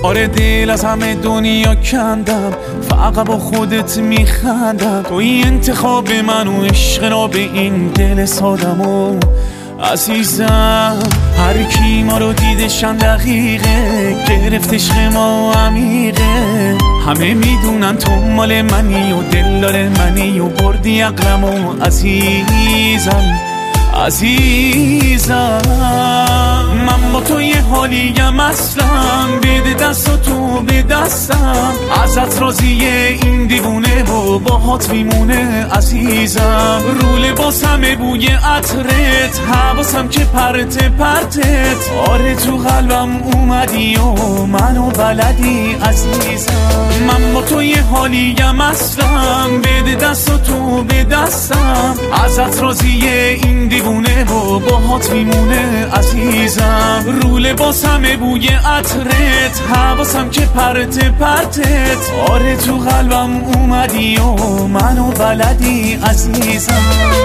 آره دل از همه دنیا کندم، فقط با خودت میخندم. توی انتخاب من و عشق را به این دل سادم. عزیزم هر کی ما رو دیدشن دقیقه، گرفت عشق ما عمیقه. همه میدونن تو مال منی و دلدار منی و بردی عقلمو. عزیزم من با تو یه حالیم اصلا، بده دست و تو به دستم. ازت راضیه این دیوونه و باهات میمونه. عزیزم رو لباسم بوی عطرت، حواسم که پرتت. آره تو قلبم اومدی و منو بلدی. عزیزم من با تو یه حالیم اصلا، بده دست و تو به دستم. ازت راضیه این دیوونه و باهات میمونه. عزیزم رو لباسم بوی عطرت، حواسم که پرتت. آره تو قلبم اومدی و منو بلدی. عزیزم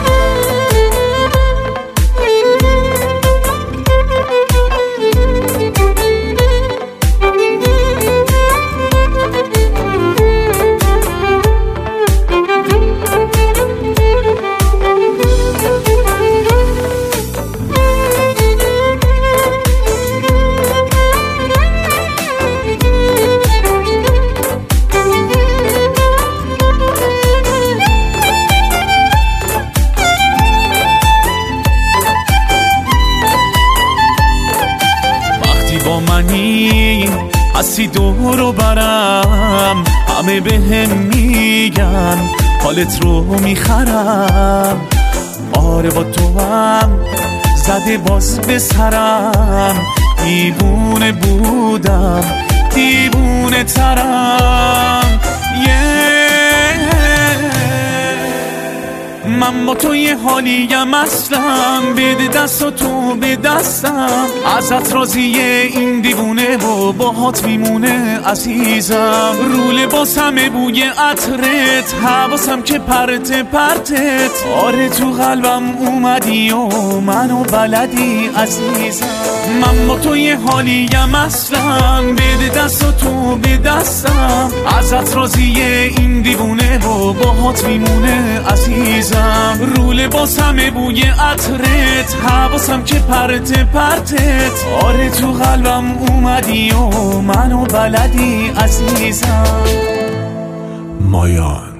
با منی هستی دور و برم، همه بهم میگن حالت رو میخرم. آره با تو هم زده باز به سرم، دیوونه بودم دیوونه ترم. من با تو یه حالیم اصلا، بده دست و تو به دستم. ازت راضیه این دیوونه و باهات میمونه. عزیزم رو لباسم بوی عطرت، حواسم که پرتت. آره تو قلبم اومدی و منو بلدی. عزیزم من با تو یه حالیم اصلا، بده دست و تو به دستم. ازت راضیه این دیوونه و باهات میمونه. عزیزم رو لباسم بوی عطرت، حواسم که پرتت. آره تو قلبم اومدی و منو بلدی. عزیزم مایان